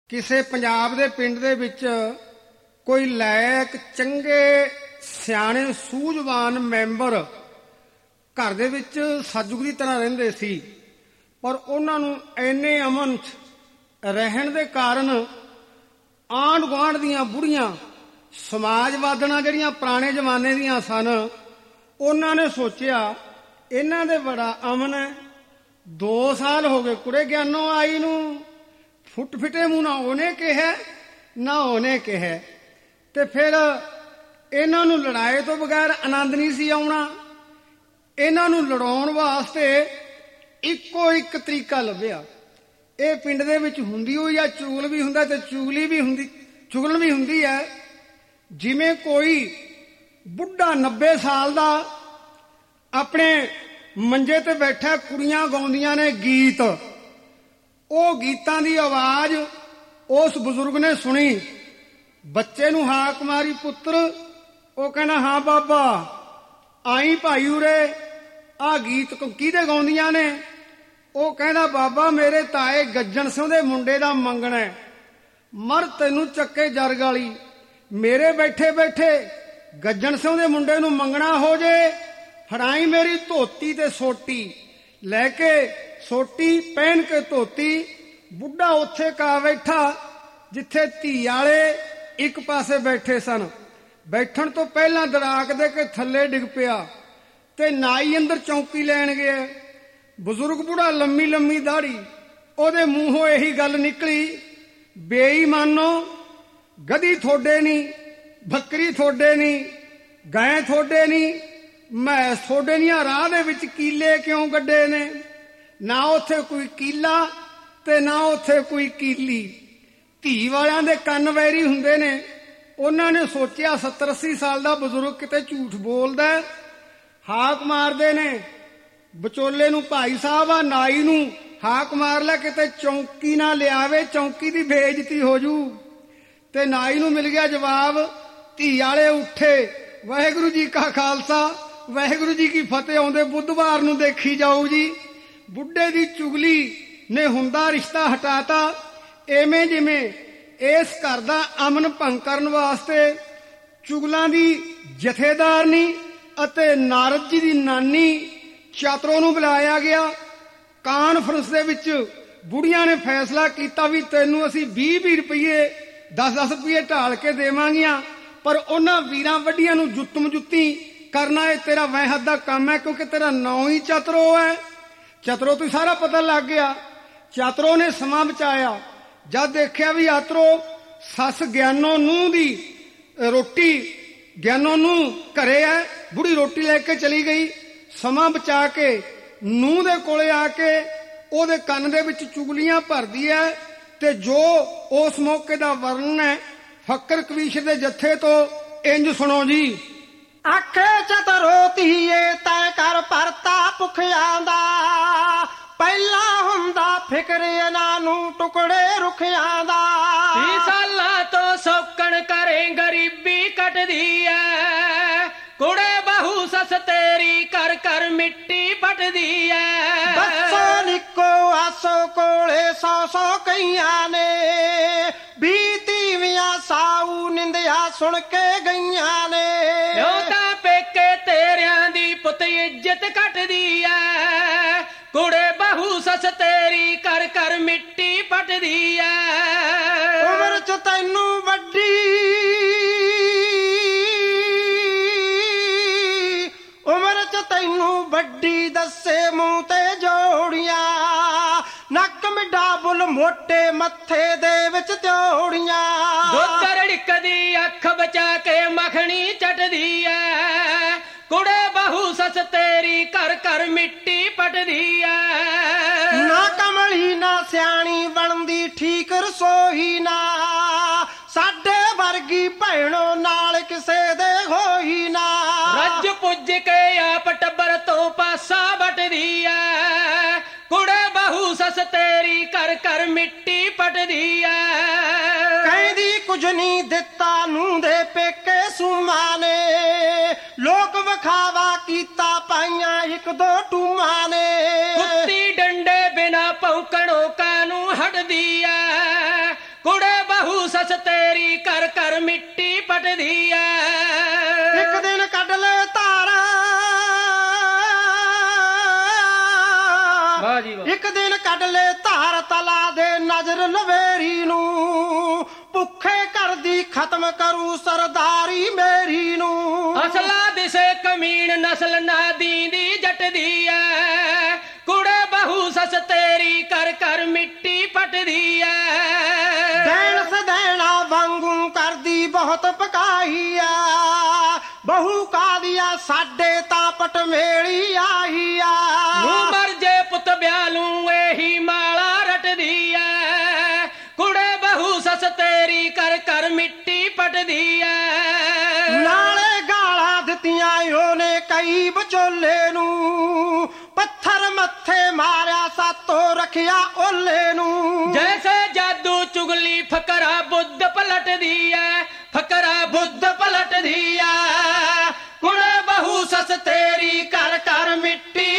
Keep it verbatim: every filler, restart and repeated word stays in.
ਕਿਸੇ ਪੰਜਾਬ ਦੇ ਪਿੰਡ ਦੇ ਵਿੱਚ ਕੋਈ ਲਾਇਕ ਚੰਗੇ ਸਿਆਣੇ ਸੂਝਵਾਨ ਮੈਂਬਰ ਘਰ ਦੇ ਵਿੱਚ ਸਤਿਗੁਰੂ ਦੀ ਤਰ੍ਹਾਂ ਰਹਿੰਦੇ ਸੀ, ਪਰ ਉਹਨਾਂ ਨੂੰ ਇੰਨੇ ਅਮਨ 'ਚ ਰਹਿਣ ਦੇ ਕਾਰਨ ਆਂਢ ਗੁਆਂਢ ਦੀਆਂ ਬੁੜੀਆਂ ਸਮਾਜਵਾਦਣਾ ਜਿਹੜੀਆਂ ਪੁਰਾਣੇ ਜ਼ਮਾਨੇ ਦੀਆਂ ਸਨ, ਉਹਨਾਂ ਨੇ ਸੋਚਿਆ ਇਹਨਾਂ ਦੇ ਬੜਾ ਅਮਨ ਹੈ। ਦੋ ਸਾਲ ਹੋ ਗਏ ਕੁੜੇ ਗਿਆਨੋਂ ਆਈ ਨੂੰ, ਫੁੱਟ ਫਿੱਟੇ ਮੂੰਹ ਨਾ ਉਹਨੇ ਕਿਹਾ ਨਾ ਉਹਨੇ ਕਿਹਾ, ਤੇ ਫਿਰ ਇਹਨਾਂ ਨੂੰ ਲੜਾਈ ਤੋਂ ਬਗੈਰ ਆਨੰਦ ਨਹੀਂ ਸੀ ਆਉਣਾ। ਇਹਨਾਂ ਨੂੰ ਲੜਾਉਣ ਵਾਸਤੇ ਇੱਕੋ ਇੱਕ ਤਰੀਕਾ ਲੱਭਿਆ। ਇਹ ਪਿੰਡ ਦੇ ਵਿੱਚ ਹੁੰਦੀ ਹੋਈ ਆ, ਚੁਗਲ ਵੀ ਹੁੰਦਾ ਤੇ ਚੁਗਲੀ ਵੀ ਹੁੰਦੀ, ਚੁਗਲਣ ਵੀ ਹੁੰਦੀ ਹੈ। ਜਿਵੇਂ ਕੋਈ ਬੁੱਢਾ ਨੱਬੇ ਸਾਲ ਦਾ ਆਪਣੇ ਮੰਜੇ ਤੇ ਬੈਠਾ, ਕੁੜੀਆਂ ਗਾਉਂਦੀਆਂ ਨੇ ਗੀਤ, ਉਹ ਗੀਤਾਂ ਦੀ ਆਵਾਜ਼ ਉਸ ਬਜ਼ੁਰਗ ਨੇ ਸੁਣੀ। ਬੱਚੇ ਨੂੰ ਹਾਕ ਮਾਰੀ, ਪੁੱਤਰ। ਉਹ ਕਹਿੰਦਾ ਹਾਂ ਬਾਬਾ, ਆਈ ਭਾਈ ਉਰੇ, ਆਹ ਗੀਤ ਕਿਹਦੇ ਗਾਉਂਦੀਆਂ ਨੇ? ਉਹ ਕਹਿੰਦਾ ਬਾਬਾ ਮੇਰੇ ਤਾਏ ਗੱਜਣ ਸਿੰਘ ਦੇ ਮੁੰਡੇ ਦਾ ਮੰਗਣਾ ਹੈ। ਮਰ ਤੈਨੂੰ ਚੱਕੇ ਜਰਗ ਵਾਲੀ, ਮੇਰੇ ਬੈਠੇ ਬੈਠੇ ਗੱਜਣ ਸਿੰਘ ਦੇ ਮੁੰਡੇ ਨੂੰ ਮੰਗਣਾ ਹੋ ਜੇ, ਫੜਾਈ ਮੇਰੀ ਧੋਤੀ ਤੇ ਸੋਟੀ। ਲੈ ਕੇ ਸੋਟੀ, ਪਹਿਨ ਕੇ ਧੋਤੀ, ਬੁੱਢਾ ਉੱਥੇ ਕਾ ਬੈਠਾ ਜਿੱਥੇ ਧੀ ਵਾਲੇ ਇੱਕ ਪਾਸੇ ਬੈਠੇ ਸਨ। ਬੈਠਣ ਤੋਂ ਪਹਿਲਾਂ ਦੜਾਕ ਦੇ ਕੇ ਥੱਲੇ ਡਿੱਗ ਪਿਆ ਤੇ ਨਾਈ ਅੰਦਰ ਚੌਂਕੀ ਲੈਣ ਗਿਆ। ਬਜ਼ੁਰਗ ਬੁੱਢਾ, ਲੰਮੀ ਲੰਮੀ ਦਾੜੀ, ਉਹਦੇ ਮੂੰਹੋਂ ਇਹੀ ਗੱਲ ਨਿਕਲੀ, ਬੇਈਮਾਨੋ, ਗਧੀ ਥੋੜੇ ਨਹੀਂ, ਬੱਕਰੀ ਥੋੜੇ ਨਹੀਂ, ਗਾਂ ਥੋੜੇ ਨਹੀਂ, ਮੈਂ ਥੋੜੇ ਨਹੀਂ। ਰਾਹ ਦੇ ਵਿੱਚ ਕੀਲੇ ਕਿਉਂ ਗੱਡੇ ਨੇ? ਨਾ ਉੱਥੇ ਕੋਈ ਕੀਲਾ ਤੇ ਨਾ ਉੱਥੇ ਕੋਈ ਕੀਲੀ। ਧੀ ਵਾਲਿਆਂ ਦੇ ਕੰਨ ਵੈਰੀ ਹੁੰਦੇ ਨੇ। ਉਹਨਾਂ ਨੇ ਸੋਚਿਆ ਸੱਤਰ ਅੱਸੀ ਸਾਲ ਦਾ ਬਜ਼ੁਰਗ ਕਿਤੇ ਝੂਠ ਬੋਲਦਾ, ਹਾਕ ਮਾਰਦੇ ਨੇ ਵਿਚੋਲੇ ਨੂੰ, ਭਾਈ ਸਾਹਿਬ ਆ ਨਾਈ ਨੂੰ ਹਾਕ ਮਾਰ ਲੈ, ਕਿਤੇ ਚੌਂਕੀ ਨਾ ਲਿਆਵੇ, ਚੌਂਕੀ ਦੀ ਬੇਇੱਜ਼ਤੀ ਹੋ ਜੂ। ਤੇ ਨਾਈ ਨੂੰ ਮਿਲ ਗਿਆ ਜਵਾਬ। ਧੀ ਵਾਲੇ ਉੱਠੇ, ਵਾਹਿਗੁਰੂ ਜੀ ਕਾ ਖਾਲਸਾ ਵਾਹਿਗੁਰੂ ਜੀ ਕੀ ਫਤਿਹ, ਆਉਂਦੇ ਬੁੱਧਵਾਰ ਨੂੰ ਦੇਖੀ ਜਾਊ ਜੀ। ਬੁੱਢੇ ਦੀ ਚੁਗਲੀ ਨੇ ਹੁੰਦਾ ਰਿਸ਼ਤਾ ਹਟਾਤਾ। ਐਵੇਂ ਜਿਵੇਂ ਇਸ ਘਰ ਦਾ ਅਮਨ ਭੰਗ ਕਰਨ ਵਾਸਤੇ ਚੁਗਲਾਂ ਦੀ ਜਥੇਦਾਰਨੀ ਅਤੇ ਨਾਰਦ ਜੀ ਦੀ ਨਾਨੀ ਚਾਤਰੋ ਨੂੰ ਬੁਲਾਇਆ ਗਿਆ। ਕਾਨਫਰੰਸ ਦੇ ਵਿੱਚ ਬੁੜੀਆਂ ਨੇ ਫੈਸਲਾ ਕੀਤਾ ਵੀ ਤੈਨੂੰ ਅਸੀਂ ਵੀਹ ਵੀਹ ਰੁਪਈਏ ਦਸ ਦਸ ਰੁਪਈਏ ਢਾਲ ਕੇ ਦੇਵਾਂਗੀਆਂ, ਪਰ ਉਹਨਾਂ ਵੀਰਾਂ ਵੱਡੀਆਂ ਨੂੰ ਜੁੱਤਮ ਜੁੱਤੀ ਕਰਨਾ ਇਹ ਤੇਰਾ ਵਹਿਦ ਦਾ ਕੰਮ ਹੈ, ਕਿਉਂਕਿ ਤੇਰਾ ਨਾਂ ਹੀ ਚਤਰੋ ਹੈ। ਚਤਰੋ ਤੋਂ ਸਾਰਾ ਪਤਾ ਲੱਗ ਗਿਆ। ਚਾਤਰੋ ਨੇ ਸਮਾਂ ਬਚਾਇਆ। ਜਦ ਦੇਖਿਆ ਵੀ ਆਤਰੋ ਸੱਸ ਗਿਆਨੋ ਨੂੰਹ ਦੀ ਰੋਟੀ, ਗਿਆਨੋ ਨੂੰਹ ਘਰੇ ਹੈ, ਬੁੜੀ ਰੋਟੀ ਲੈ ਕੇ ਚਲੀ ਗਈ। ਸਮਾਂ ਬਚਾ ਕੇ ਨੂੰਹ ਦੇ ਕੋਲੇ ਆ ਕੇ ਉਹਦੇ ਕੰਨ ਦੇ ਵਿੱਚ ਚੁਗਲੀਆਂ ਭਰਦੀ ਹੈ। ਤੇ ਜੋ ਉਸ ਮੌਕੇ ਦਾ ਵਰਣਨ ਹੈ ਫਕਰ ਕਵੀਸ਼ਰ ਦੇ ਜੱਥੇ ਤੋਂ ਇੰਜ ਸੁਣੋ ਜੀ। ਆਖੇ ਚਤਰੋ ਧੀਏ ਤੈ ਕਰ ਪਰਤਾ ਭੁੱਖਿਆਂ ਦਾ, ਪਹਿਲਾਂ ਹੁੰਦਾ ਫਿਕਰ ਇਹਨਾਂ ਨੂੰ ਟੁਕੜੇ ਰੁੱਖਿਆਂ ਦਾ। ਵੀਹ ਸਾਲਾਂ ਤੋਂ ਸੌਕਣ ਕਰੇ ਗਰੀਬੀ ਕੱਟਦੀ ਐ, ਕੁੜੇ ਬਹੂ ਸੱਸ ਤੇਰੀ ਕਰ ਕਰ ਮਿੱਟੀ ਪੱਟਦੀ ਐ। ਬੱਸੋ ਨਿੱਕੋ ਆਸੋ ਕੋਲੇ ਸੌ ਸੌ ਕਈਆਂ ਨੇ, ਵੀਹ ਤੀਵੀਆਂ ਸਾਊ ਨਿੰਦਿਆ ਸੁਣ ਕੇ ਗਈਆਂ ਨੇ। ਉਹ ਤਾਂ ਪੇਕੇ ਤੇਰਿਆਂ ਦੀ ਪੁੱਤ ਇੱਜ਼ਤ ਕੱਟਦੀ ਐ, ਕੁੜੇ ਬਹੂ ਸੱਸ ਤੇਰੀ ਕਰ ਕਰ ਮਿੱਟੀ ਪੱਟਦੀ ਐ। ਉਮਰ ਚ ਤੈਨੂੰ ਵੱਡੀ, ਉਮਰ ਚ ਤੈਨੂੰ ਵੱਡੀ ਦੱਸੇ ਮੂੰਹ ਤੇ ਜੋੜੀਆਂ, ਨੱਕ ਮਿੱਡਾ ਬੁੱਲ ਮੋਟੇ ਮੱਥੇ ਦੇ ਵਿੱਚ ਤਿਉੜੀਆਂ। ਦੁੱਧ ਰੜਕਦੀ ਅੱਖ ਬਚਾ ਕੇ ਮੱਖਣੀ ਚੱਟਦੀ ਐ, ਕੁੜੇ ਬਹੂ ਸੱਸ ਤੇਰੀ ਕਰ ਕਰ ਮਿੱਟੀ ਪੱਟਦੀ ਐ। ਨਾ ਕਮਲੀ ਨਾ ਸਿਆਣੀ ਬਣਦੀ ਠੀਕ ਰਸੋਈ ਨਾ, ਸਾਡੇ ਵਰਗੀ ਭੈਣੋ ਨਾਲ ਕਿਸੇ ਦੇ ਹੋਈ ਨਾ। ਰੱਜ ਪੁੱਜ ਕੇ ਆਪ ਟੱਬਰ ਤੋਂ ਪਾਸਾ ਵੱਟਦੀ ਐ, ਕੁੜੇ ਬਹੂ ਸੱਸ ਤੇਰੀ ਕਰ ਕਰ ਮਿੱਟੀ ਪੱਟਦੀ ਐ। ਕਹਿੰਦੀ ਕੁਝ ਨਹੀਂ ਦਿੱਤਾ ਨੂੰ ਦੇ ਪੇਕੇ ਸੂਮਾਂ ਨੇ, ਲੋਕ ਵਿਖਾਵਾ ਕੀਤਾ ਪਾਈਆਂ ਇੱਕ ਦੋ ਟੂਮਾਂ ਨੇ। ਕੁੱਤੀ ਡੰਡੇ ਬਿਨਾ ਭੌਂਕਣੋਂ ਕਾਨੂੰ ਹਟਦੀ ਐ, ਕੁੜੇ ਸੱਸ ਤੇਰੀ ਕਰ ਕਰ ਮਿੱਟੀ ਪਟਦੀ ਐ ਇੱਕ ਦਿਨ ਕੱਢ ਲੈ ਧਾਰ ਵਾਹ ਜੀ ਵਾਹ ਇੱਕ ਦਿਨ ਕੱਢ ਲੈ ਧਾਰ ਤਲਾ ਦੇ ਨਜ਼ਰ ਲਵੇਰੀ ਨੂੰ ਭੁੱਖੇ ਕਰਦੀ ਖਤਮ ਕਰੂ ਸਰਦਾਰੀ ਮੇਰੀ ਨੂੰ ਅਸਲਾ ਦਿਸੇ ਕਮੀਣ ਨਸਲ ਨਾ ਦੀਂਦੀ ਜੱਟਦੀ ਐ ਕੁੜੇ ਬਹੂ ਸੱਸ ਤੇਰੀ ਕਰ ਕਰ ਮਿੱਟੀ ਪਟਦੀ ਐ ਦੇਣ ਸਦੈਣਾ ਵਾਂਗੂ ਕਰਦੀ ਬਹੁਤ ਪਕਾਈ ਆ ਬਹੂ ਕਾਦੀਆਂ ਸਾਡੇ ਤਾਂ ਪਟਮੇਲੀ ਆਈ ਆ ਨੂੰ ਮਰ ਜੇ ਪੁੱਤ ਬਿਆਲੂ ਇਹੀ ਮਾਲਾ ਰਟਦੀ ਐ ਕੁੜੇ ਬਹੂ ਸੱਸ ਤੇਰੀ ਕਰ ਕਰ ਮਿੱਟੀ ਪਟਦੀ ਐ ਨਾਲੇ ਗਾਲਾਂ ਦਿੱਤੀਆਂ ਉਹਨੇ ਕਈ ਵਿਚੋਲੇ ਨੂੰ ਪੱਥਰ ਮੱਥੇ ਮਾਰਿਆ ਸਾਤੋਂ ਰੱਖਿਆ ਓਲੇ ਨੂੰ ਜੈਸੇ ਜਾਦੂ ਚੁਗਲੀ ਫਕਰਾ ਬੁੱਧ ਪਲਟਦੀ ਐ ਫਕਰਾ ਬੁੱਧ ਪਲਟਦੀ ਐ ਕੁੜੇ ਬਹੂ ਸੱਸ ਤੇਰੀ ਕਰ ਕਰ ਮਿੱਟੀ